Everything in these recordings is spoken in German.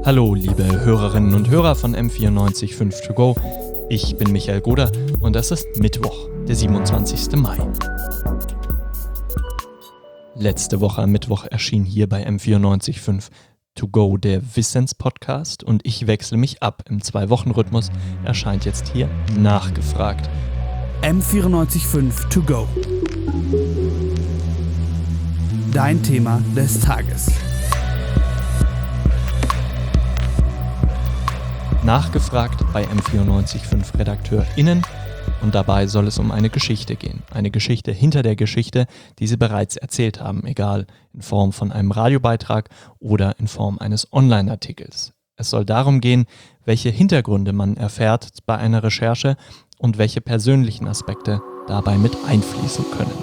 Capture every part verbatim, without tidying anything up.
Hallo liebe Hörerinnen und Hörer von M vierundneunzig Komma fünf To Go. Ich bin Michael Goder und das ist Mittwoch, der siebenundzwanzigsten Mai. Letzte Woche am Mittwoch erschien hier bei M vierundneunzig Komma fünf To Go der Wissenspodcast und ich wechsle mich ab. Im Zwei-Wochen-Rhythmus erscheint jetzt hier Nachgefragt. M vierundneunzig Komma fünf To Go. Dein Thema des Tages. Nachgefragt bei M vierundneunzig Komma fünf RedakteurInnen und dabei soll es um eine Geschichte gehen. Eine Geschichte hinter der Geschichte, die sie bereits erzählt haben, egal in Form von einem Radiobeitrag oder in Form eines Online-Artikels. Es soll darum gehen, welche Hintergründe man erfährt bei einer Recherche und welche persönlichen Aspekte dabei mit einfließen können.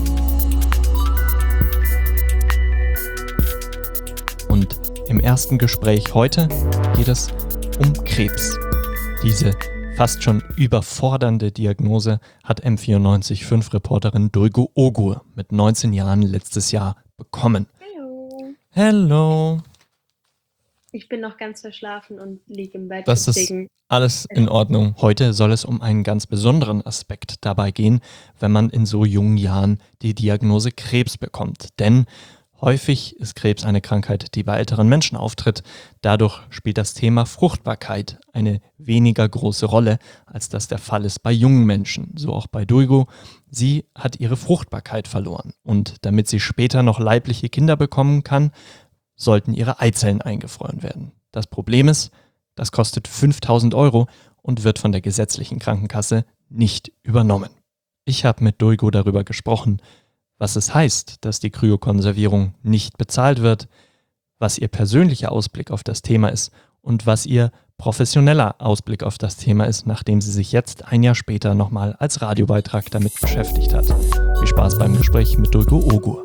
Und im ersten Gespräch heute geht es um Krebs. Diese fast schon überfordernde Diagnose hat M vierundneunzig Komma fünf Reporterin Duygu Ogur mit neunzehn Jahren letztes Jahr bekommen. Hallo. Hallo. Ich bin noch ganz verschlafen und liege im Bett. Das deswegen. ist alles in Ordnung. Heute soll es um einen ganz besonderen Aspekt dabei gehen, wenn man in so jungen Jahren die Diagnose Krebs bekommt. Denn häufig ist Krebs eine Krankheit, die bei älteren Menschen auftritt. Dadurch spielt das Thema Fruchtbarkeit eine weniger große Rolle, als das der Fall ist bei jungen Menschen. So auch bei Duygu. Sie hat ihre Fruchtbarkeit verloren. Und damit sie später noch leibliche Kinder bekommen kann, sollten ihre Eizellen eingefroren werden. Das Problem ist, das kostet fünftausend Euro und wird von der gesetzlichen Krankenkasse nicht übernommen. Ich habe mit Duygu darüber gesprochen, was es heißt, dass die Kryokonservierung nicht bezahlt wird, was ihr persönlicher Ausblick auf das Thema ist und was ihr professioneller Ausblick auf das Thema ist, nachdem sie sich jetzt ein Jahr später nochmal als Radiobeitrag damit beschäftigt hat. Viel Spaß beim Gespräch mit Duygu Ogur.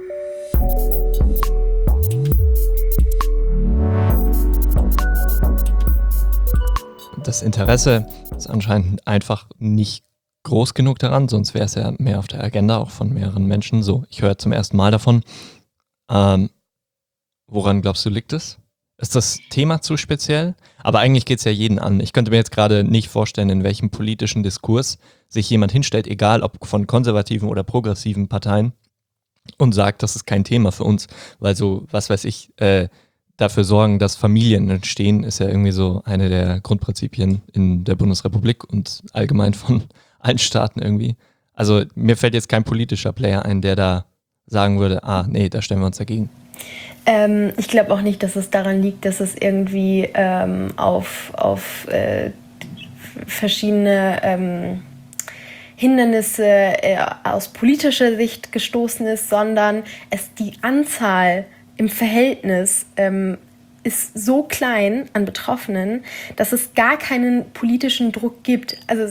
Das Interesse ist anscheinend einfach nicht groß genug daran, sonst wäre es ja mehr auf der Agenda, auch von mehreren Menschen. So, ich höre zum ersten Mal davon. Ähm, woran glaubst du, liegt es? Ist das Thema zu speziell? Aber eigentlich geht es ja jeden an. Ich könnte mir jetzt gerade nicht vorstellen, in welchem politischen Diskurs sich jemand hinstellt, egal ob von konservativen oder progressiven Parteien, und sagt, das ist kein Thema für uns, weil so, was weiß ich, äh, dafür sorgen, dass Familien entstehen, ist ja irgendwie so eine der Grundprinzipien in der Bundesrepublik und allgemein von allen Staaten irgendwie. Also mir fällt jetzt kein politischer Player ein, der da sagen würde, ah, nee, da stellen wir uns dagegen. Ähm, ich glaube auch nicht, dass es daran liegt, dass es irgendwie ähm, auf, auf äh, verschiedene ähm, Hindernisse äh, aus politischer Sicht gestoßen ist, sondern es die Anzahl im Verhältnis ähm, ist so klein an Betroffenen, dass es gar keinen politischen Druck gibt. Also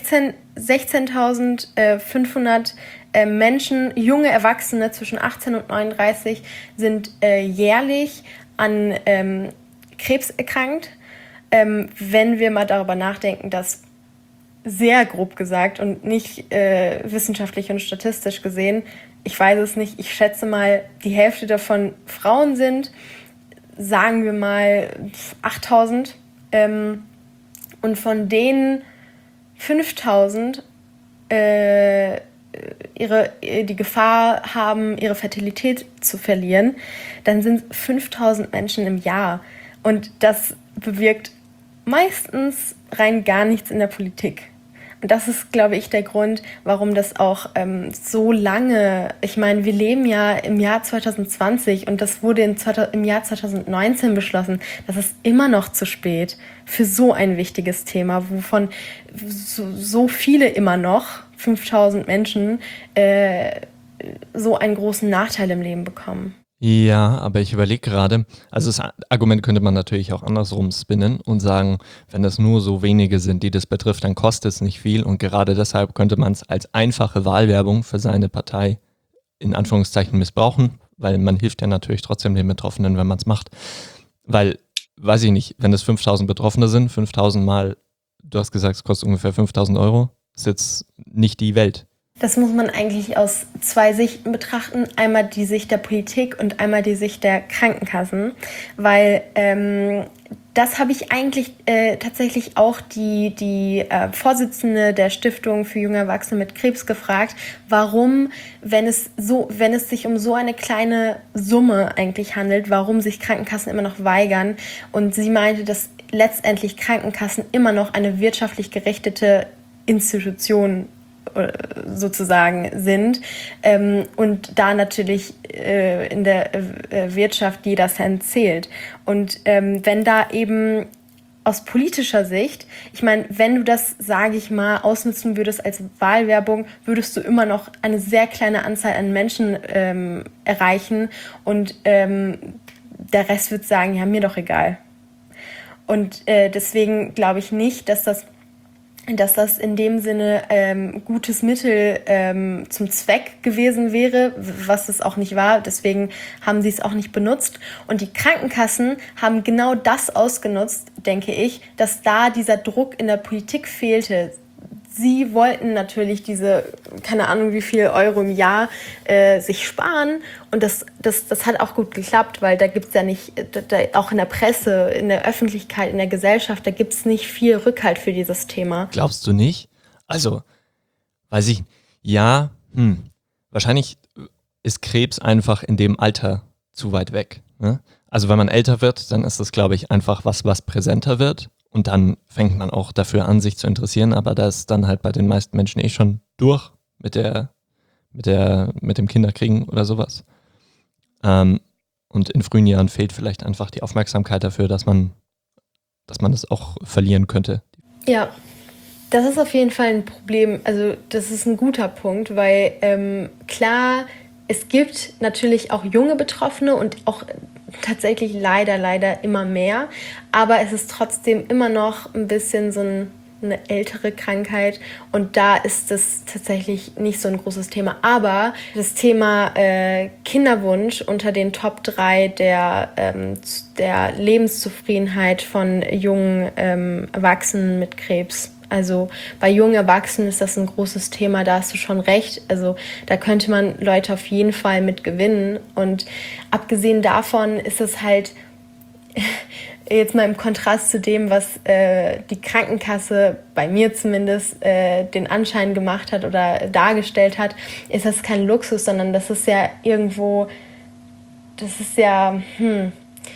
sechzehntausendfünfhundert äh, Menschen, junge Erwachsene zwischen achtzehn und neununddreißig sind äh, jährlich an ähm, Krebs erkrankt. Ähm, wenn wir mal darüber nachdenken, dass sehr grob gesagt und nicht äh, wissenschaftlich und statistisch gesehen, ich weiß es nicht, ich schätze mal, die Hälfte davon Frauen sind, sagen wir mal achttausend, ähm, und von denen fünftausend äh, ihre, die Gefahr haben, ihre Fertilität zu verlieren, dann sind fünftausend Menschen im Jahr. Und das bewirkt meistens rein gar nichts in der Politik. Und das ist, glaube ich, der Grund, warum das auch ähm, so lange, ich meine, wir leben ja im Jahr zwanzig zwanzig und das wurde in, im Jahr zwanzig neunzehn beschlossen. Das ist immer noch zu spät für so ein wichtiges Thema, wovon so, so viele immer noch, fünftausend Menschen, äh, so einen großen Nachteil im Leben bekommen. Ja, aber ich überlege gerade, also das Argument könnte man natürlich auch andersrum spinnen und sagen, wenn das nur so wenige sind, die das betrifft, dann kostet es nicht viel und gerade deshalb könnte man es als einfache Wahlwerbung für seine Partei in Anführungszeichen missbrauchen, weil man hilft ja natürlich trotzdem den Betroffenen, wenn man es macht, weil, weiß ich nicht, wenn es fünftausend Betroffene sind, fünftausend mal, du hast gesagt, es kostet ungefähr fünftausend Euro, ist jetzt nicht die Welt. Das muss man eigentlich aus zwei Sichten betrachten. Einmal die Sicht der Politik und einmal die Sicht der Krankenkassen. Weil ähm, das habe ich eigentlich äh, tatsächlich auch die, die äh, Vorsitzende der Stiftung für junge Erwachsene mit Krebs gefragt, warum, wenn es so, wenn es sich um so eine kleine Summe eigentlich handelt, warum sich Krankenkassen immer noch weigern. Und sie meinte, dass letztendlich Krankenkassen immer noch eine wirtschaftlich gerichtete Institution sozusagen sind ähm, und da natürlich äh, in der äh, Wirtschaft jeder Cent zählt. Und ähm, wenn da eben aus politischer Sicht, ich meine, wenn du das, sage ich mal, ausnutzen würdest als Wahlwerbung, würdest du immer noch eine sehr kleine Anzahl an Menschen ähm, erreichen und ähm, der Rest wird sagen, ja, mir doch egal. Und äh, deswegen glaube ich nicht, dass das dass das in dem Sinne ähm, gutes Mittel ähm, zum Zweck gewesen wäre, was es auch nicht war. Deswegen haben sie es auch nicht benutzt. Und die Krankenkassen haben genau das ausgenutzt, denke ich, dass da dieser Druck in der Politik fehlte. Sie wollten natürlich diese, keine Ahnung wie viel Euro im Jahr äh, sich sparen und das, das, das hat auch gut geklappt, weil da gibt es ja nicht, da, da, auch in der Presse, in der Öffentlichkeit, in der Gesellschaft, da gibt es nicht viel Rückhalt für dieses Thema. Glaubst du nicht? Also, weiß ich, ja, hm, wahrscheinlich ist Krebs einfach in dem Alter zu weit weg. Ne? Also wenn man älter wird, dann ist das, glaube ich, einfach was, was präsenter wird. Und dann fängt man auch dafür an, sich zu interessieren, aber das ist dann halt bei den meisten Menschen eh schon durch mit der, mit der, mit dem Kinderkriegen oder sowas. Ähm, und in frühen Jahren fehlt vielleicht einfach die Aufmerksamkeit dafür, dass man, dass man das auch verlieren könnte. Ja, das ist auf jeden Fall ein Problem. Also das ist ein guter Punkt, weil ähm, klar, es gibt natürlich auch junge Betroffene und auch tatsächlich leider, leider immer mehr. Aber es ist trotzdem immer noch ein bisschen so ein, eine ältere Krankheit. Und da ist das tatsächlich nicht so ein großes Thema. Aber das Thema äh, Kinderwunsch unter den Top drei der, ähm, der Lebenszufriedenheit von jungen ähm, Erwachsenen mit Krebs. Also bei jungen Erwachsenen ist das ein großes Thema, da hast du schon recht. Also da könnte man Leute auf jeden Fall mit gewinnen. Und abgesehen davon ist es halt jetzt mal im Kontrast zu dem, was äh, die Krankenkasse bei mir zumindest äh, den Anschein gemacht hat oder dargestellt hat, ist das kein Luxus, sondern das ist ja irgendwo, das ist ja hm,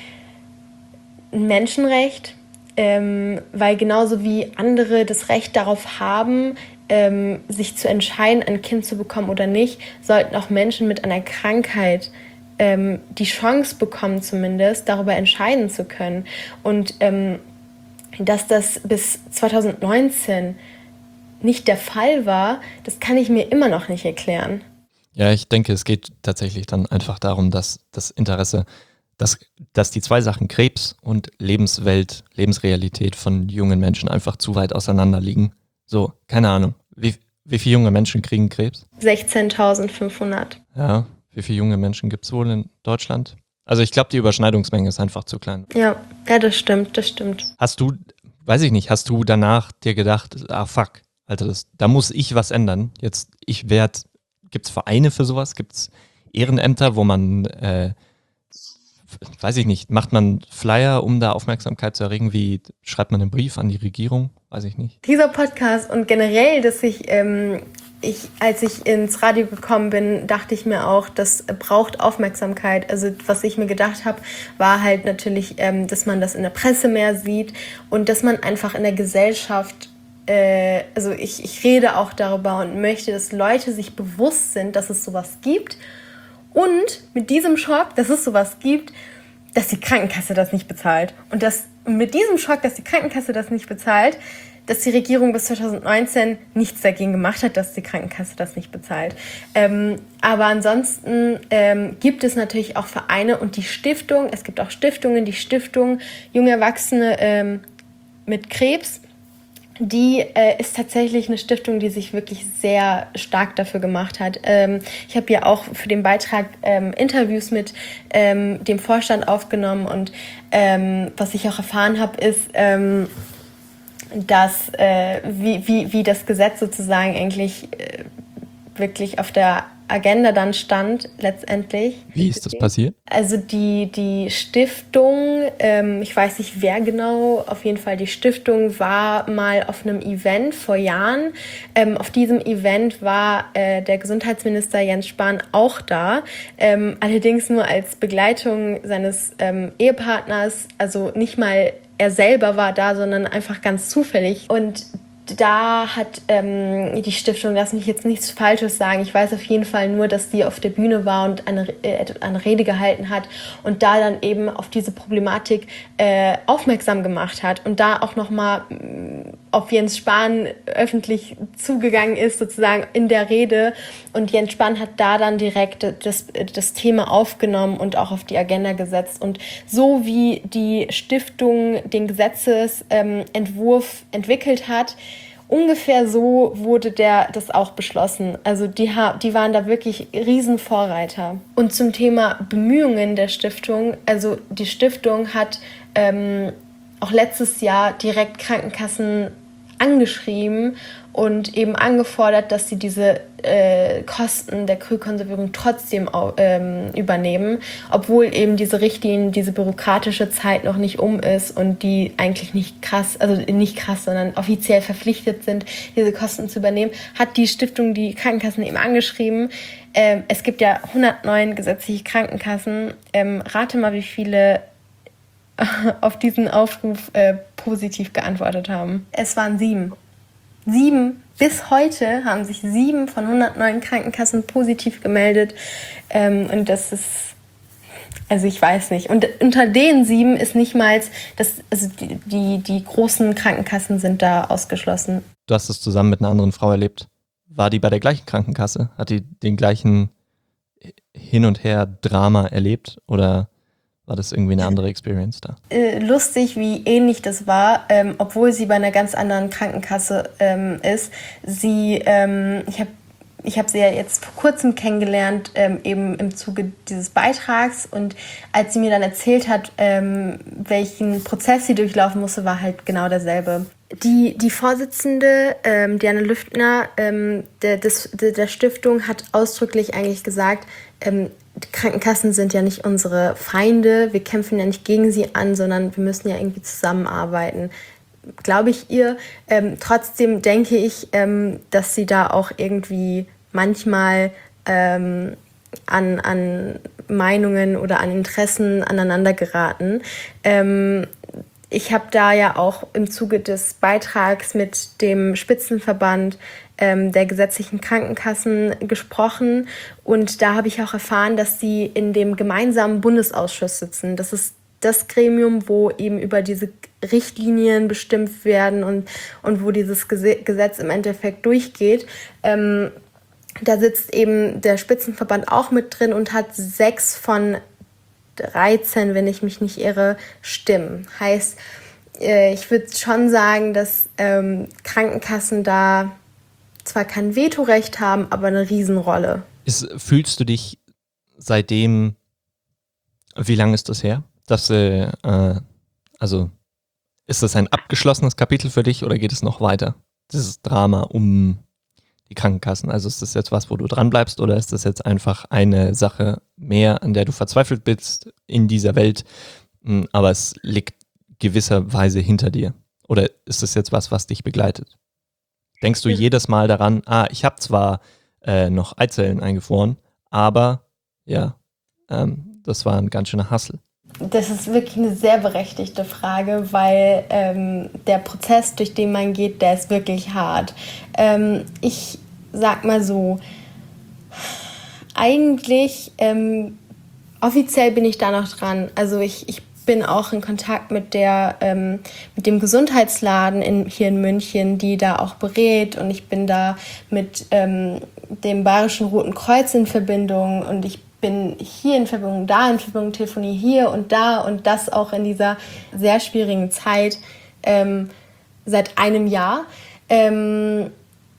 ein Menschenrecht. Ähm, weil genauso wie andere das Recht darauf haben, ähm, sich zu entscheiden, ein Kind zu bekommen oder nicht, sollten auch Menschen mit einer Krankheit ähm, die Chance bekommen, zumindest darüber entscheiden zu können. Und ähm, dass das bis zwanzig neunzehn nicht der Fall war, das kann ich mir immer noch nicht erklären. Ja, ich denke, es geht tatsächlich dann einfach darum, dass das Interesse Dass, dass die zwei Sachen Krebs und Lebenswelt, Lebensrealität von jungen Menschen einfach zu weit auseinander liegen. So, keine Ahnung. Wie, wie viele junge Menschen kriegen Krebs? sechzehntausendfünfhundert. Ja, wie viele junge Menschen gibt es wohl in Deutschland? Also ich glaube, die Überschneidungsmenge ist einfach zu klein. Ja, ja, das stimmt, das stimmt. Hast du, weiß ich nicht, hast du danach dir gedacht, ah fuck, Alter, das, da muss ich was ändern. Jetzt, ich werde, gibt es Vereine für sowas? Gibt es Ehrenämter, wo man... Äh, weiß ich nicht, macht man Flyer, um da Aufmerksamkeit zu erregen? Wie schreibt man einen Brief an die Regierung? Weiß ich nicht. Dieser Podcast und generell, dass ich, ähm, ich, als ich ins Radio gekommen bin, dachte ich mir auch, das braucht Aufmerksamkeit. Also was ich mir gedacht habe, war halt natürlich, ähm, dass man das in der Presse mehr sieht und dass man einfach in der Gesellschaft, äh, also ich, ich rede auch darüber und möchte, dass Leute sich bewusst sind, dass es sowas gibt. Und mit diesem Schock, dass es sowas gibt, dass die Krankenkasse das nicht bezahlt. Und dass mit diesem Schock, dass die Krankenkasse das nicht bezahlt, dass die Regierung bis zwanzig neunzehn nichts dagegen gemacht hat, dass die Krankenkasse das nicht bezahlt. Ähm, aber ansonsten ähm, gibt es natürlich auch Vereine und die Stiftung, es gibt auch Stiftungen, die Stiftung Junge Erwachsene ähm, mit Krebs, die äh, ist tatsächlich eine Stiftung, die sich wirklich sehr stark dafür gemacht hat. Ähm, ich habe ja auch für den Beitrag ähm, Interviews mit ähm, dem Vorstand aufgenommen und ähm, was ich auch erfahren habe, ist, ähm, dass äh, wie, wie, wie das Gesetz sozusagen eigentlich äh, wirklich auf der Agenda dann stand, letztendlich. Wie ist das passiert? Also die, die Stiftung, ähm, ich weiß nicht wer genau, auf jeden Fall die Stiftung war mal auf einem Event vor Jahren. Ähm, auf diesem Event war äh, der Gesundheitsminister Jens Spahn auch da, ähm, allerdings nur als Begleitung seines ähm, Ehepartners, also nicht mal er selber war da, sondern einfach ganz zufällig. Und da hat ähm, die Stiftung, lass mich jetzt nichts Falsches sagen, ich weiß auf jeden Fall nur, dass die auf der Bühne war und eine, äh, eine Rede gehalten hat und da dann eben auf diese Problematik äh, aufmerksam gemacht hat und da auch nochmal auf Jens Spahn öffentlich zugegangen ist, sozusagen in der Rede. Und Jens Spahn hat da dann direkt das, das Thema aufgenommen und auch auf die Agenda gesetzt. Und so wie die Stiftung den Gesetzesentwurf ähm, entwickelt hat, ungefähr so wurde der das auch beschlossen. Also die, die waren da wirklich Riesenvorreiter. Und zum Thema Bemühungen der Stiftung, also die Stiftung hat ähm, auch letztes Jahr direkt Krankenkassen angeschrieben und eben angefordert, dass sie diese äh, Kosten der Kryokonservierung trotzdem ähm, übernehmen, obwohl eben diese Richtlinie, diese bürokratische Zeit noch nicht um ist und die eigentlich nicht krass, also nicht krass, sondern offiziell verpflichtet sind, diese Kosten zu übernehmen, hat die Stiftung die Krankenkassen eben angeschrieben. Ähm, es gibt ja hundertneun gesetzliche Krankenkassen. Ähm, rate mal, wie viele auf diesen Aufruf äh, positiv geantwortet haben. Es waren sieben. Sieben. Bis heute haben sich sieben von hundertneun Krankenkassen positiv gemeldet. Ähm, und das ist, also ich weiß nicht. Und unter den sieben ist nicht mal, das, also die, die, die großen Krankenkassen sind da ausgeschlossen. Du hast es zusammen mit einer anderen Frau erlebt. War die bei der gleichen Krankenkasse? Hat die den gleichen Hin- und Her-Drama erlebt? Oder war das irgendwie eine andere Experience da? Äh, lustig, wie ähnlich das war, ähm, obwohl sie bei einer ganz anderen Krankenkasse ähm, ist. Sie, ähm, ich habe ich hab sie ja jetzt vor kurzem kennengelernt, ähm, eben im Zuge dieses Beitrags. Und als sie mir dann erzählt hat, ähm, welchen Prozess sie durchlaufen musste, war halt genau derselbe. Die, die Vorsitzende, ähm, Diana Lüftner, ähm, der, des, der Stiftung, hat ausdrücklich eigentlich gesagt, ähm, Krankenkassen sind ja nicht unsere Feinde, wir kämpfen ja nicht gegen sie an, sondern wir müssen ja irgendwie zusammenarbeiten. Glaube ich ihr. Ähm, trotzdem denke ich, ähm, dass sie da auch irgendwie manchmal ähm, an, an Meinungen oder an Interessen aneinander geraten. Ähm, Ich habe da ja auch im Zuge des Beitrags mit dem Spitzenverband ähm, der gesetzlichen Krankenkassen gesprochen und da habe ich auch erfahren, dass sie in dem gemeinsamen Bundesausschuss sitzen. Das ist das Gremium, wo eben über diese Richtlinien bestimmt werden und, und wo dieses Gesetz im Endeffekt durchgeht. Ähm, da sitzt eben der Spitzenverband auch mit drin und hat sechs von dreizehn, wenn ich mich nicht irre, Stimmen. Heißt, äh, ich würde schon sagen, dass ähm, Krankenkassen da zwar kein Vetorecht haben, aber eine Riesenrolle. Ist, fühlst du dich seitdem, wie lange ist das her? Dass, äh, äh, also ist das ein abgeschlossenes Kapitel für dich oder geht es noch weiter? Dieses Drama um die Krankenkassen. Also ist das jetzt was, wo du dran bleibst oder ist das jetzt einfach eine Sache mehr, an der du verzweifelt bist in dieser Welt, aber es liegt gewisserweise hinter dir? Oder ist das jetzt was, was dich begleitet? Denkst du jedes Mal daran, ah, ich habe zwar äh, noch Eizellen eingefroren, aber ja, ähm, das war ein ganz schöner Hassel. Das ist wirklich eine sehr berechtigte Frage, weil ähm, der Prozess, durch den man geht, der ist wirklich hart. Ähm, ich sag mal so, eigentlich ähm, offiziell bin ich da noch dran. Also ich, ich bin auch in Kontakt mit der ähm, mit dem Gesundheitsladen in, hier in München, die da auch berät und ich bin da mit ähm, dem Bayerischen Roten Kreuz in Verbindung und ich bin hier in Verbindung, da in Verbindung, telefoniere hier und da und das auch in dieser sehr schwierigen Zeit ähm, seit einem Jahr. Ähm,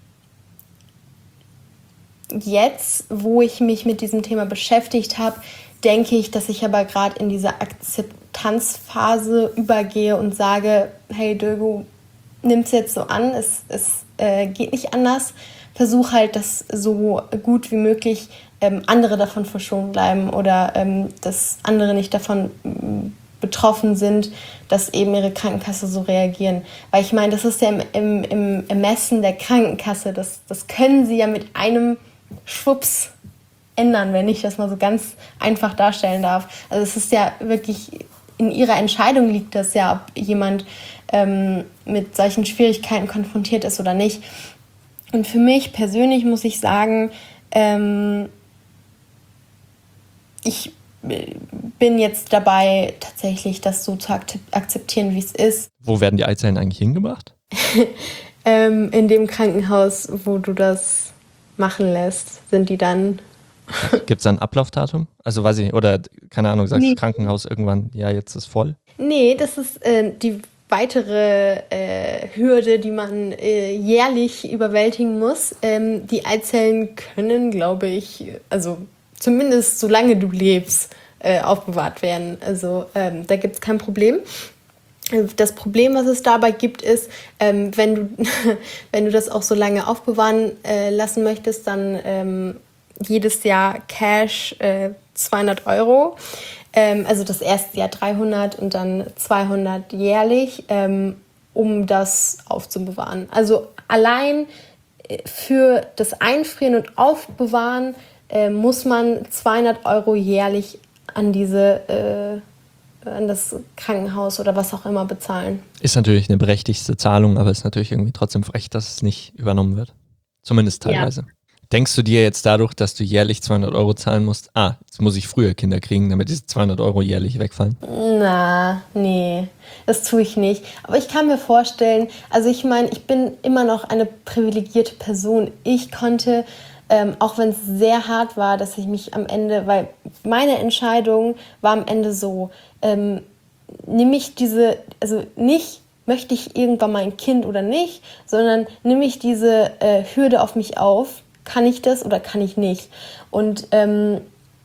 jetzt, wo ich mich mit diesem Thema beschäftigt habe, denke ich, dass ich aber gerade in diese Akzeptanzphase übergehe und sage, hey Dögo, nimm's jetzt so an, es, es äh, geht nicht anders, versuche halt, dass so gut wie möglich ähm, andere davon verschont bleiben oder ähm, dass andere nicht davon m, betroffen sind, dass eben ihre Krankenkasse so reagieren. Weil ich meine, das ist ja im, im, im Ermessen der Krankenkasse, das, das können sie ja mit einem Schwupps ändern, wenn ich das mal so ganz einfach darstellen darf. Also es ist ja wirklich, in ihrer Entscheidung liegt das ja, ob jemand ähm, mit solchen Schwierigkeiten konfrontiert ist oder nicht. Und für mich persönlich muss ich sagen, ähm, ich bin jetzt dabei, tatsächlich das so zu akzeptieren, wie es ist. Wo werden die Eizellen eigentlich hingebracht? ähm, in dem Krankenhaus, wo du das machen lässt, sind die dann. Gibt es da ein Ablaufdatum? Also weiß ich, oder keine Ahnung, sagst du Nee. Krankenhaus irgendwann, ja, jetzt ist voll? Nee, das ist äh, die weitere äh, Hürde, die man äh, jährlich überwältigen muss. Ähm, die Eizellen können, glaube ich, also zumindest solange du lebst, äh, aufbewahrt werden. Also ähm, da gibt es kein Problem. Das Problem, was es dabei gibt, ist, ähm, wenn du wenn du das auch so lange aufbewahren äh, lassen möchtest, dann ähm, jedes Jahr Cash äh, zweihundert Euro. Ähm, also das erste Jahr dreihundert und dann zweihundert jährlich, ähm, um das aufzubewahren. Also allein für das Einfrieren und Aufbewahren äh, muss man zweihundert Euro jährlich an diese äh, an das Krankenhaus oder was auch immer bezahlen. Ist natürlich eine berechtigte Zahlung, aber ist natürlich irgendwie trotzdem frech, dass es nicht übernommen wird. Zumindest teilweise. Ja. Denkst du dir jetzt dadurch, dass du jährlich zweihundert Euro zahlen musst, ah, jetzt muss ich früher Kinder kriegen, damit diese zweihundert Euro jährlich wegfallen? Na, nee, das tue ich nicht. Aber ich kann mir vorstellen, also ich meine, ich bin immer noch eine privilegierte Person. Ich konnte, ähm, auch wenn es sehr hart war, dass ich mich am Ende, weil meine Entscheidung war am Ende so, ähm, nehme ich diese, also nicht, möchte ich irgendwann mal ein Kind oder nicht, sondern nehme ich diese äh, Hürde auf mich auf, kann ich das oder kann ich nicht? Und ähm,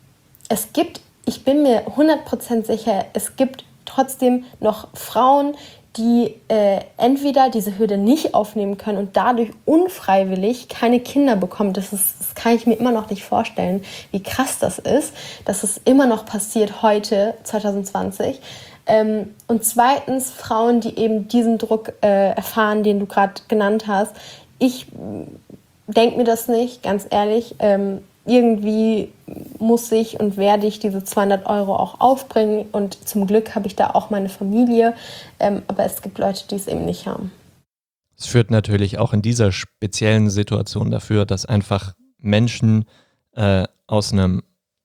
es gibt, ich bin mir hundert Prozent sicher, es gibt trotzdem noch Frauen, die äh, entweder diese Hürde nicht aufnehmen können und dadurch unfreiwillig keine Kinder bekommen. Das, ist, das kann ich mir immer noch nicht vorstellen, wie krass das ist, dass es immer noch passiert heute, zwanzig zwanzig. Ähm, und zweitens Frauen, die eben diesen Druck äh, erfahren, den du gerade genannt hast. Ich denke mir das nicht, ganz ehrlich. Ähm, irgendwie muss ich und werde ich diese zweihundert Euro auch aufbringen. Und zum Glück habe ich da auch meine Familie. Ähm, aber es gibt Leute, die es eben nicht haben. Es führt natürlich auch in dieser speziellen Situation dafür, dass einfach Menschen äh, aus einem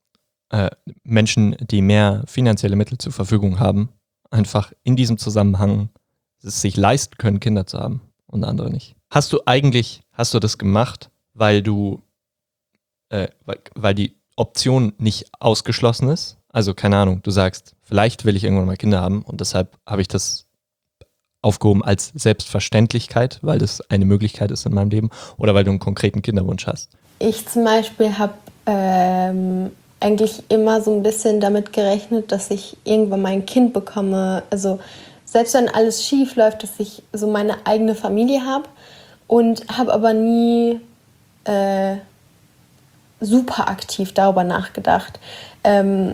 äh, Menschen, die mehr finanzielle Mittel zur Verfügung haben, einfach in diesem Zusammenhang es sich leisten können, Kinder zu haben und andere nicht. Hast du eigentlich, hast du das gemacht, weil du, äh, weil, weil die Option nicht ausgeschlossen ist? Also keine Ahnung, du sagst, vielleicht will ich irgendwann mal Kinder haben und deshalb habe ich das aufgehoben als Selbstverständlichkeit, weil das eine Möglichkeit ist in meinem Leben oder weil du einen konkreten Kinderwunsch hast? Ich zum Beispiel habe ähm, eigentlich immer so ein bisschen damit gerechnet, dass ich irgendwann mal ein Kind bekomme. Also selbst wenn alles schief läuft, dass ich so meine eigene Familie habe. Und habe aber nie äh, super aktiv darüber nachgedacht. Ähm,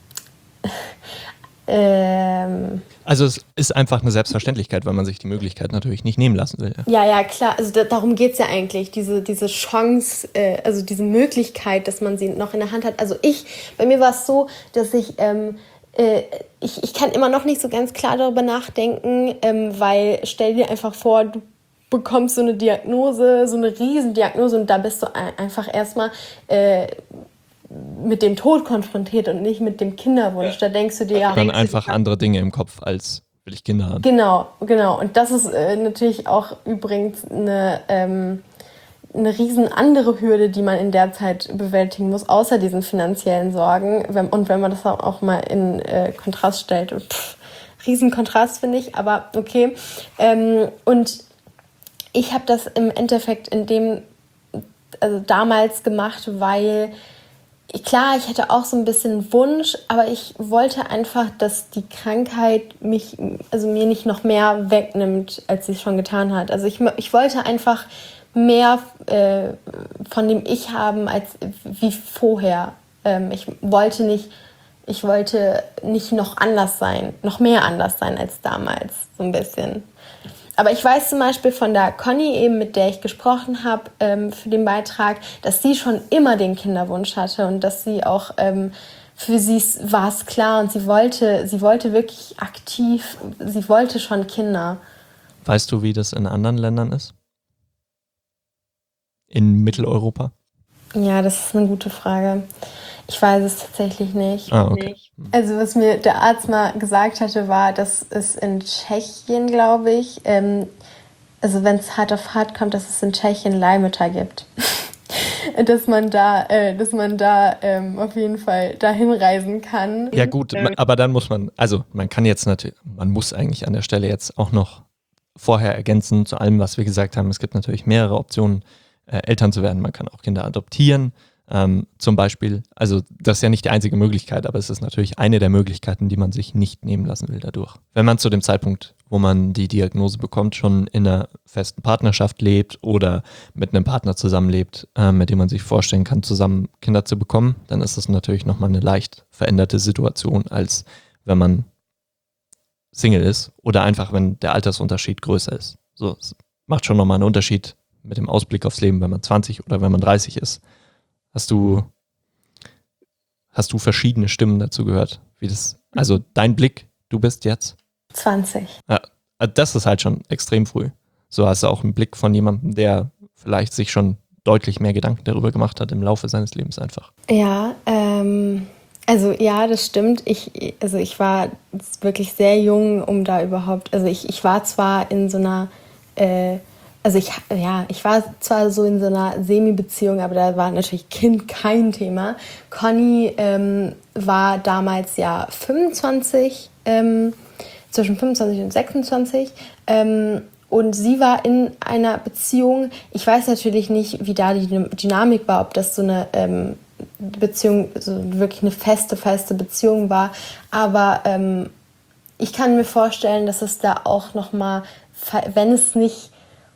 ähm, also es ist einfach eine Selbstverständlichkeit, weil man sich die Möglichkeit natürlich nicht nehmen lassen will. Ja, ja, klar. Also da, darum geht es ja eigentlich. Diese, diese Chance, äh, also diese Möglichkeit, dass man sie noch in der Hand hat. Also ich, bei mir war es so, dass ich... Ähm, ich, ich kann immer noch nicht so ganz klar darüber nachdenken, ähm, weil stell dir einfach vor, du bekommst so eine Diagnose, so eine Riesendiagnose und da bist du einfach erstmal äh, mit dem Tod konfrontiert und nicht mit dem Kinderwunsch. Da denkst du dir ja... Dann einfach andere Dinge im Kopf als will ich Kinder haben. Genau, genau. Und das ist äh, natürlich auch übrigens eine... Ähm, eine riesen andere Hürde, die man in der Zeit bewältigen muss, außer diesen finanziellen Sorgen. Und wenn man das auch mal in äh, Kontrast stellt, pff, riesen Kontrast, finde ich, aber okay. Ähm, und ich habe das im Endeffekt in dem, also damals gemacht, weil, klar, ich hatte auch so ein bisschen Wunsch, aber ich wollte einfach, dass die Krankheit mich, also mir nicht noch mehr wegnimmt, als sie es schon getan hat. Also ich, ich wollte einfach mehr äh, von dem Ich haben als wie vorher. Ähm, ich wollte nicht, ich wollte nicht noch anders sein, noch mehr anders sein als damals, so ein bisschen. Aber ich weiß zum Beispiel von der Conny eben, mit der ich gesprochen habe ähm, für den Beitrag, dass sie schon immer den Kinderwunsch hatte und dass sie auch, ähm, für sie war es klar und sie wollte, sie wollte wirklich aktiv, sie wollte schon Kinder. Weißt du, wie das in anderen Ländern ist? In Mitteleuropa? Ja, das ist eine gute Frage. Ich weiß es tatsächlich nicht. Ah, okay. Also was mir der Arzt mal gesagt hatte, war, dass es in Tschechien, glaube ich, ähm, also wenn es hart auf hart kommt, dass es in Tschechien Leihmütter gibt. dass man da, äh, dass man da ähm, auf jeden Fall dahin reisen kann. Ja gut, Ähm. aber dann muss man, also man kann jetzt natürlich, man muss eigentlich an der Stelle jetzt auch noch vorher ergänzen zu allem, was wir gesagt haben. Es gibt natürlich mehrere Optionen, äh, Eltern zu werden. Man kann auch Kinder adoptieren. Ähm, zum Beispiel, also das ist ja nicht die einzige Möglichkeit, aber es ist natürlich eine der Möglichkeiten, die man sich nicht nehmen lassen will dadurch. Wenn man zu dem Zeitpunkt, wo man die Diagnose bekommt, schon in einer festen Partnerschaft lebt oder mit einem Partner zusammenlebt, äh, mit dem man sich vorstellen kann, zusammen Kinder zu bekommen, dann ist das natürlich nochmal eine leicht veränderte Situation, als wenn man Single ist oder einfach, wenn der Altersunterschied größer ist. So, es macht schon nochmal einen Unterschied mit dem Ausblick aufs Leben, wenn man zwanzig oder wenn man dreißig ist. Hast du, hast du verschiedene Stimmen dazu gehört? Wie das, also dein Blick, du bist jetzt? zwanzig. Ja, das ist halt schon extrem früh. So hast du auch einen Blick von jemandem, der vielleicht sich schon deutlich mehr Gedanken darüber gemacht hat im Laufe seines Lebens einfach. Ja, ähm, also ja, das stimmt. Ich, also ich war wirklich sehr jung, um da überhaupt, also ich, ich war zwar in so einer, äh, Also ich, ja, ich war zwar so in so einer Semi-Beziehung, aber da war natürlich Kind kein Thema. Conny ähm, war damals ja fünfundzwanzig, ähm, zwischen fünfundzwanzig und sechsundzwanzig. Ähm, und sie war in einer Beziehung. Ich weiß natürlich nicht, wie da die Dynamik war, ob das so eine ähm, Beziehung, so wirklich eine feste, feste Beziehung war. Aber ähm, ich kann mir vorstellen, dass es da auch nochmal, wenn es nicht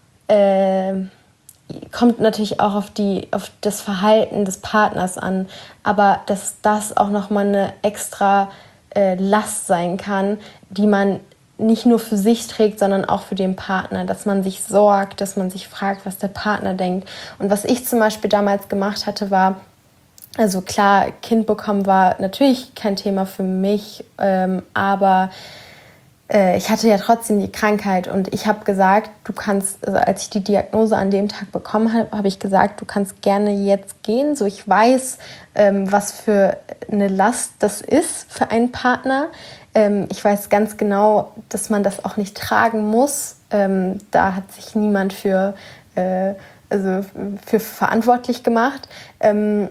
Äh, kommt natürlich auch auf, die, auf das Verhalten des Partners an, aber dass das auch nochmal eine extra äh, Last sein kann, die man nicht nur für sich trägt, sondern auch für den Partner, dass man sich sorgt, dass man sich fragt, was der Partner denkt. Und was ich zum Beispiel damals gemacht hatte, war, also klar, Kind bekommen war natürlich kein Thema für mich, ähm, aber ich hatte ja trotzdem die Krankheit und ich habe gesagt, du kannst, also als ich die Diagnose an dem Tag bekommen habe, habe ich gesagt, du kannst gerne jetzt gehen. So, ich weiß, ähm, was für eine Last das ist für einen Partner. Ähm, ich weiß ganz genau, dass man das auch nicht tragen muss. Ähm, da hat sich niemand für, äh, also für verantwortlich gemacht. Ähm,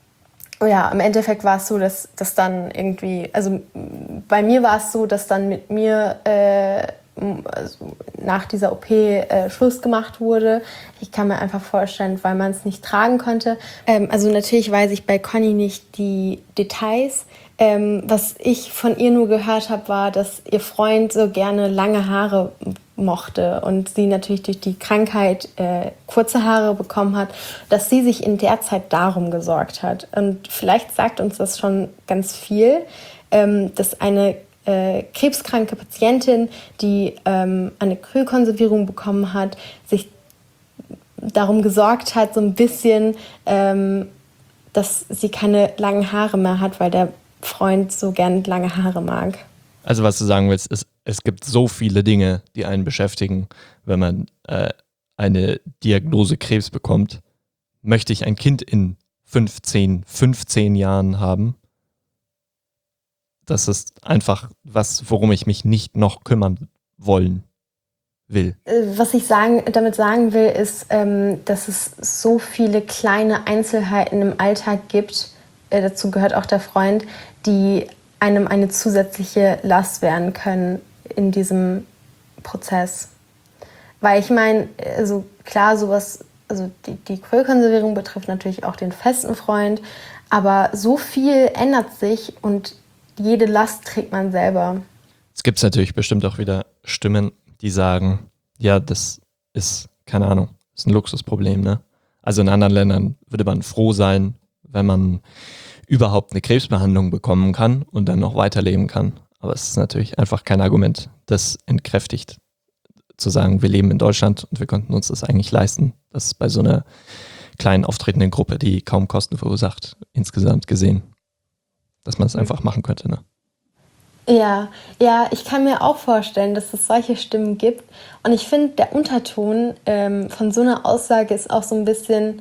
Ja, im Endeffekt war es so, dass, dass dann irgendwie, also bei mir war es so, dass dann mit mir äh, also nach dieser O P äh, Schluss gemacht wurde. Ich kann mir einfach vorstellen, weil man es nicht tragen konnte. Ähm, also natürlich weiß ich bei Conny nicht die Details. Ähm, was ich von ihr nur gehört habe, war, dass ihr Freund so gerne lange Haare mochte und sie natürlich durch die Krankheit äh, kurze Haare bekommen hat, dass sie sich in der Zeit darum gesorgt hat. Und vielleicht sagt uns das schon ganz viel, ähm, dass eine äh, krebskranke Patientin, die ähm, eine Kryokonservierung bekommen hat, sich darum gesorgt hat, so ein bisschen, ähm, dass sie keine langen Haare mehr hat, weil der Freund so gern lange Haare mag. Also was du sagen willst, ist, es gibt so viele Dinge, die einen beschäftigen, wenn man äh, eine Diagnose Krebs bekommt. Möchte ich ein Kind in fünfzehn, fünfzehn Jahren haben? Das ist einfach was, worum ich mich nicht noch kümmern wollen will. Was ich sagen, damit sagen will, ist, ähm, dass es so viele kleine Einzelheiten im Alltag gibt, äh, dazu gehört auch der Freund, die einem eine zusätzliche Last werden können in diesem Prozess. Weil ich meine, also klar, sowas, also die, die Kryokonservierung betrifft natürlich auch den festen Freund, aber so viel ändert sich und jede Last trägt man selber. Es gibt natürlich bestimmt auch wieder Stimmen, die sagen, ja, das ist, keine Ahnung, ist ein Luxusproblem, ne? Also in anderen Ländern würde man froh sein, wenn man überhaupt eine Krebsbehandlung bekommen kann und dann noch weiterleben kann. Aber es ist natürlich einfach kein Argument, das entkräftigt, zu sagen, wir leben in Deutschland und wir konnten uns das eigentlich leisten. Das ist bei so einer kleinen auftretenden Gruppe, die kaum Kosten verursacht, insgesamt gesehen, dass man es einfach machen könnte, ne? Ja, ja, ich kann mir auch vorstellen, dass es solche Stimmen gibt. Und ich finde, der Unterton ähm, von so einer Aussage ist auch so ein bisschen,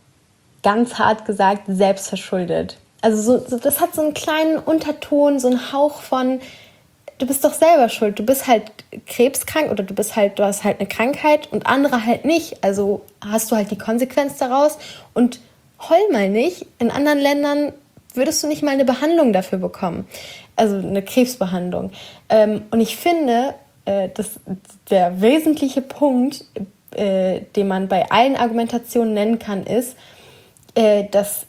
ganz hart gesagt, selbstverschuldet. Also so, so, das hat so einen kleinen Unterton, so einen Hauch von, du bist doch selber schuld. Du bist halt krebskrank oder du bist halt, du hast halt eine Krankheit und andere halt nicht. Also hast du halt die Konsequenz daraus und heul mal nicht. In anderen Ländern würdest du nicht mal eine Behandlung dafür bekommen. Also eine Krebsbehandlung. Ähm, und ich finde, äh, dass der wesentliche Punkt, äh, den man bei allen Argumentationen nennen kann, ist, äh, dass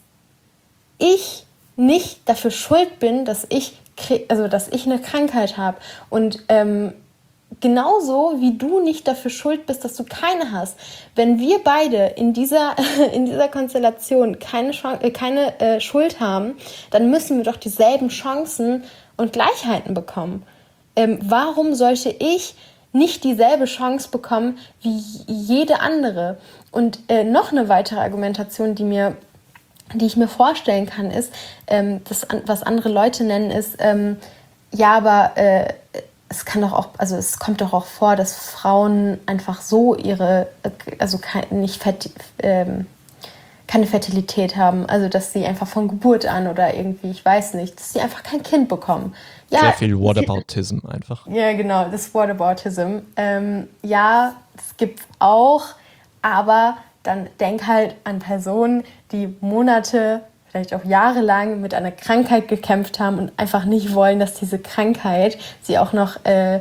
ich nicht dafür schuld bin, dass ich, also dass ich eine Krankheit habe. Und ähm, genauso wie du nicht dafür schuld bist, dass du keine hast. Wenn wir beide in dieser, in dieser Konstellation keine, Chance, keine äh, Schuld haben, dann müssen wir doch dieselben Chancen und Gleichheiten bekommen. Ähm, warum sollte ich nicht dieselbe Chance bekommen wie jede andere? Und äh, noch eine weitere Argumentation, die mir die ich mir vorstellen kann, ist, ähm, das, was andere Leute nennen, ist, ähm, ja, aber äh, es kann doch auch, also es kommt doch auch vor, dass Frauen einfach so ihre, also kein, nicht Ferti- ähm, keine Fertilität haben, also dass sie einfach von Geburt an oder irgendwie, ich weiß nicht, dass sie einfach kein Kind bekommen. Ja, sehr viel Whataboutism einfach. Ja, genau, das Whataboutism. Ähm, ja, das gibt's auch, aber dann denk halt an Personen, die Monate, vielleicht auch jahrelang mit einer Krankheit gekämpft haben und einfach nicht wollen, dass diese Krankheit sie auch noch, äh,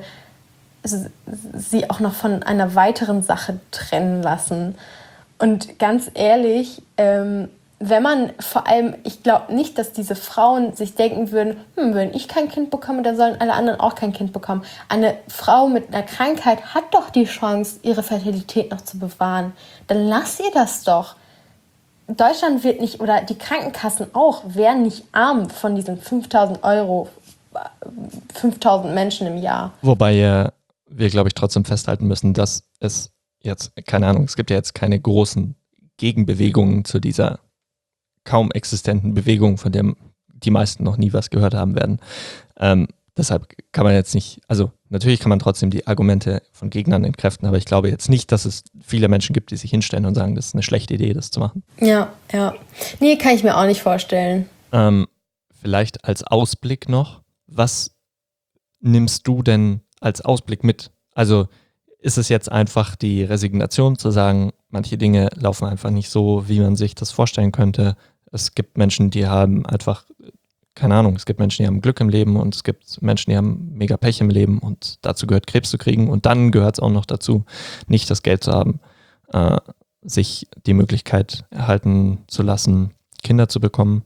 sie auch noch von einer weiteren Sache trennen lassen. Und ganz ehrlich, ähm, wenn man vor allem, ich glaube nicht, dass diese Frauen sich denken würden, hm, wenn ich kein Kind bekomme, dann sollen alle anderen auch kein Kind bekommen. Eine Frau mit einer Krankheit hat doch die Chance, ihre Fertilität noch zu bewahren. Dann lass ihr das doch. Deutschland wird nicht, oder die Krankenkassen auch, werden nicht arm von diesen fünftausend Euro, fünftausend Menschen im Jahr. Wobei äh, wir, glaube ich, trotzdem festhalten müssen, dass es jetzt, keine Ahnung, es gibt ja jetzt keine großen Gegenbewegungen zu dieser kaum existenten Bewegung, von der die meisten noch nie was gehört haben werden. Ähm, deshalb kann man jetzt nicht, also natürlich kann man trotzdem die Argumente von Gegnern entkräften, aber ich glaube jetzt nicht, dass es viele Menschen gibt, die sich hinstellen und sagen, das ist eine schlechte Idee, das zu machen. Ja, ja. Nee, kann ich mir auch nicht vorstellen. Ähm, vielleicht als Ausblick noch, was nimmst du denn als Ausblick mit? Also ist es jetzt einfach die Resignation zu sagen, manche Dinge laufen einfach nicht so, wie man sich das vorstellen könnte. Es gibt Menschen, die haben einfach, keine Ahnung, es gibt Menschen, die haben Glück im Leben und es gibt Menschen, die haben mega Pech im Leben und dazu gehört Krebs zu kriegen und dann gehört es auch noch dazu, nicht das Geld zu haben, äh, sich die Möglichkeit erhalten zu lassen, Kinder zu bekommen.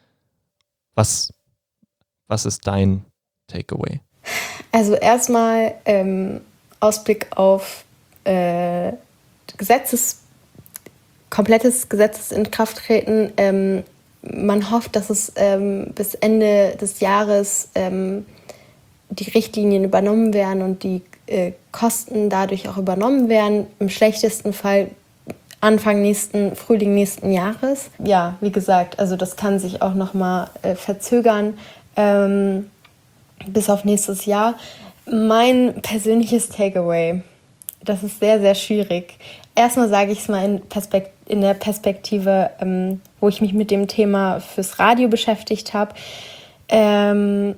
Was, was ist dein Takeaway? Also erstmal ähm, Ausblick auf äh, Gesetzes, komplettes Gesetzesinkrafttreten. Ähm, man hofft, dass es ähm, bis Ende des Jahres ähm, die Richtlinien übernommen werden und die äh, Kosten dadurch auch übernommen werden. Im schlechtesten Fall Anfang nächsten, Frühling nächsten Jahres. Ja, wie gesagt, also das kann sich auch nochmal äh, verzögern ähm, bis auf nächstes Jahr. Mein persönliches Takeaway, das ist sehr, sehr schwierig. Erstmal sage ich es mal in, Perspekt- in der Perspektive, ähm, wo ich mich mit dem Thema fürs Radio beschäftigt habe. Ähm,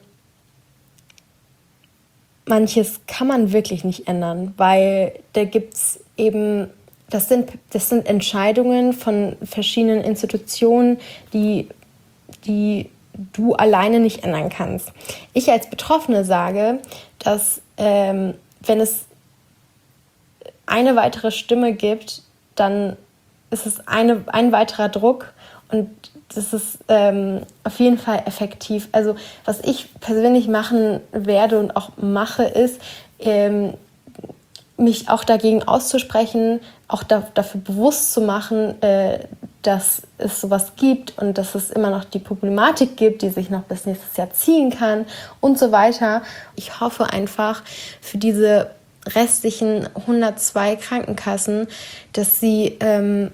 manches kann man wirklich nicht ändern, weil da gibt es eben, das sind, das sind Entscheidungen von verschiedenen Institutionen, die, die du alleine nicht ändern kannst. Ich als Betroffene sage, dass ähm, wenn es eine weitere Stimme gibt, dann ist es eine, ein weiterer Druck und das ist ähm, auf jeden Fall effektiv. Also was ich persönlich machen werde und auch mache, ist, ähm, mich auch dagegen auszusprechen, auch da, dafür bewusst zu machen, äh, dass es sowas gibt und dass es immer noch die Problematik gibt, die sich noch bis nächstes Jahr ziehen kann und so weiter. Ich hoffe einfach für diese restlichen hundertzwei Krankenkassen, dass sie, ähm,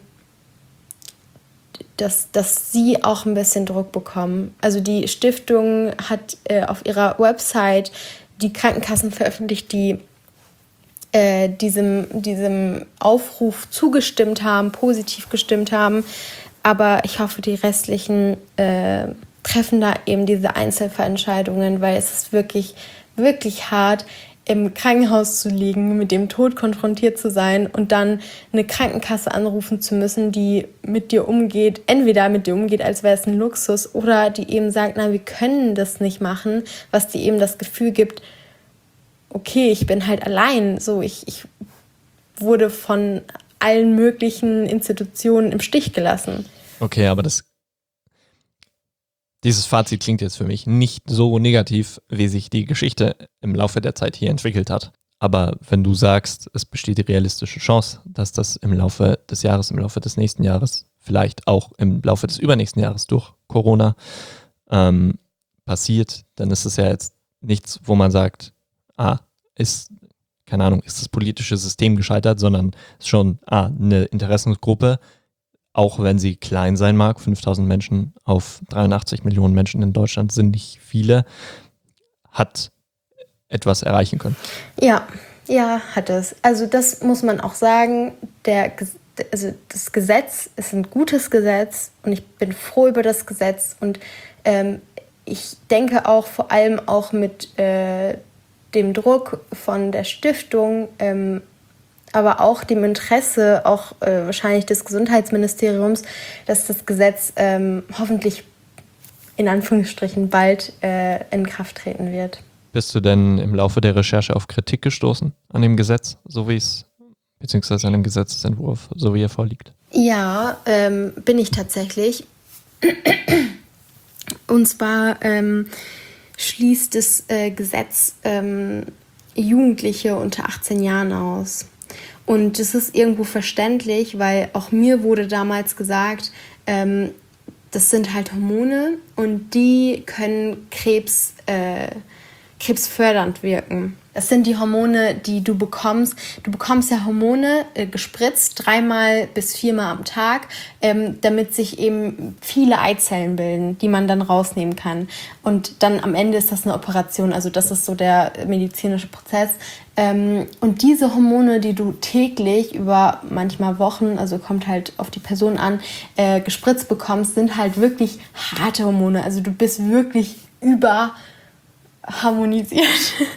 dass, dass sie auch ein bisschen Druck bekommen. Also die Stiftung hat äh, auf ihrer Website die Krankenkassen veröffentlicht, die äh, diesem, diesem Aufruf zugestimmt haben, positiv gestimmt haben. Aber ich hoffe, die restlichen äh, treffen da eben diese Einzelfallentscheidungen, weil es ist wirklich, wirklich hart, im Krankenhaus zu liegen, mit dem Tod konfrontiert zu sein und dann eine Krankenkasse anrufen zu müssen, die mit dir umgeht, entweder mit dir umgeht, als wäre es ein Luxus, oder die eben sagt, nein, wir können das nicht machen, was dir eben das Gefühl gibt, okay, ich bin halt allein, so, ich, ich wurde von allen möglichen Institutionen im Stich gelassen. Okay, aber das Dieses Fazit klingt jetzt für mich nicht so negativ, wie sich die Geschichte im Laufe der Zeit hier entwickelt hat. Aber wenn du sagst, es besteht die realistische Chance, dass das im Laufe des Jahres, im Laufe des nächsten Jahres, vielleicht auch im Laufe des übernächsten Jahres durch Corona ähm, passiert, dann ist es ja jetzt nichts, wo man sagt, ah, ist, keine Ahnung, ist das politische System gescheitert, sondern ist schon ah, eine Interessensgruppe, auch wenn sie klein sein mag, fünftausend Menschen auf dreiundachtzig Millionen Menschen in Deutschland sind nicht viele, hat etwas erreichen können. Ja, ja, hat es. Also das muss man auch sagen, der, also das Gesetz ist ein gutes Gesetz und ich bin froh über das Gesetz und ähm, ich denke auch vor allem auch mit äh, dem Druck von der Stiftung, ähm, aber auch dem Interesse, auch äh, wahrscheinlich des Gesundheitsministeriums, dass das Gesetz ähm, hoffentlich in Anführungsstrichen bald äh, in Kraft treten wird. Bist du denn im Laufe der Recherche auf Kritik gestoßen an dem Gesetz, so wie es, beziehungsweise an dem Gesetzesentwurf, so wie er vorliegt? Ja, ähm, bin ich tatsächlich. Und zwar ähm, schließt das äh, Gesetz ähm, Jugendliche unter achtzehn Jahren aus. Und das ist irgendwo verständlich, weil auch mir wurde damals gesagt, ähm, das sind halt Hormone und die können Krebs, äh, krebsfördernd wirken. Das sind die Hormone, die du bekommst. Du bekommst ja Hormone äh, gespritzt, dreimal bis viermal am Tag, ähm, damit sich eben viele Eizellen bilden, die man dann rausnehmen kann. Und dann am Ende ist das eine Operation, also das ist so der medizinische Prozess. Ähm, und diese Hormone, die du täglich über manchmal Wochen, also kommt halt auf die Person an, äh, gespritzt bekommst, sind halt wirklich harte Hormone. Also du bist wirklich über harmonisiert.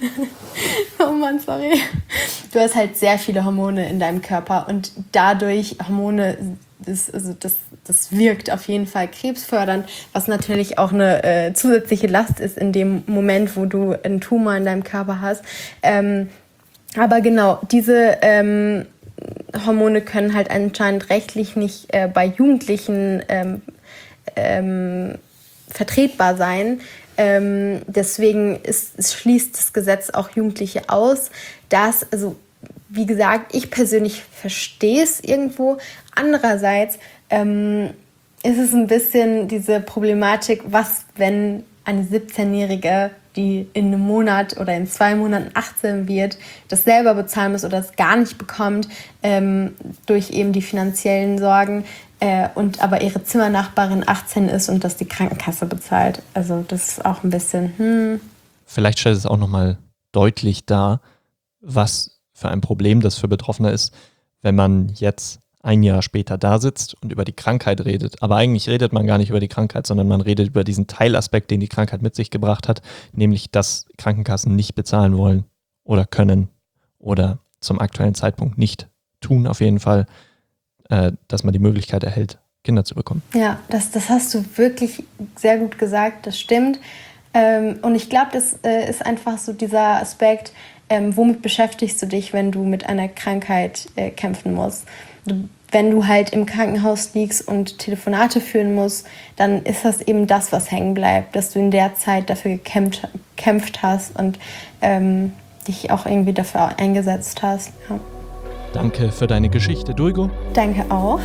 Oh Mann, sorry. Du hast halt sehr viele Hormone in deinem Körper und dadurch Hormone, das, also das, das wirkt auf jeden Fall krebsfördernd, was natürlich auch eine äh, zusätzliche Last ist in dem Moment, wo du einen Tumor in deinem Körper hast. Ähm, aber genau, diese ähm, Hormone können halt anscheinend rechtlich nicht äh, bei Jugendlichen ähm, ähm, vertretbar sein. Ähm, deswegen ist, es schließt das Gesetz auch Jugendliche aus. Das, also wie gesagt, ich persönlich verstehe es irgendwo. Andererseits ähm, ist es ein bisschen diese Problematik, was, wenn eine siebzehnjährige, die in einem Monat oder in zwei Monaten achtzehn wird, das selber bezahlen muss oder das gar nicht bekommt, ähm, durch eben die finanziellen Sorgen, äh, und aber ihre Zimmernachbarin achtzehn ist und das die Krankenkasse bezahlt. Also das ist auch ein bisschen, hm. Vielleicht stellt es auch nochmal deutlich dar, was für ein Problem das für Betroffene ist, wenn man jetzt ein Jahr später da sitzt und über die Krankheit redet. Aber eigentlich redet man gar nicht über die Krankheit, sondern man redet über diesen Teilaspekt, den die Krankheit mit sich gebracht hat, nämlich dass Krankenkassen nicht bezahlen wollen oder können oder zum aktuellen Zeitpunkt nicht tun, auf jeden Fall, äh, dass man die Möglichkeit erhält, Kinder zu bekommen. Ja, das, das hast du wirklich sehr gut gesagt, das stimmt. Ähm, und ich glaube, das äh, ist einfach so dieser Aspekt, ähm, womit beschäftigst du dich, wenn du mit einer Krankheit äh, kämpfen musst. Du, wenn du halt im Krankenhaus liegst und Telefonate führen musst, dann ist das eben das, was hängen bleibt, dass du in der Zeit dafür gekämpft, gekämpft hast. Und ähm, dich auch irgendwie dafür eingesetzt hast. Ja. Danke für deine Geschichte, Dulgo. Danke auch.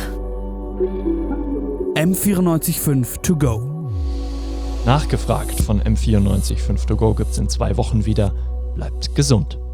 M vierundneunzig Komma fünf To Go. Nachgefragt von M vierundneunzig Komma fünf To Go gibt's in zwei Wochen wieder. Bleibt gesund.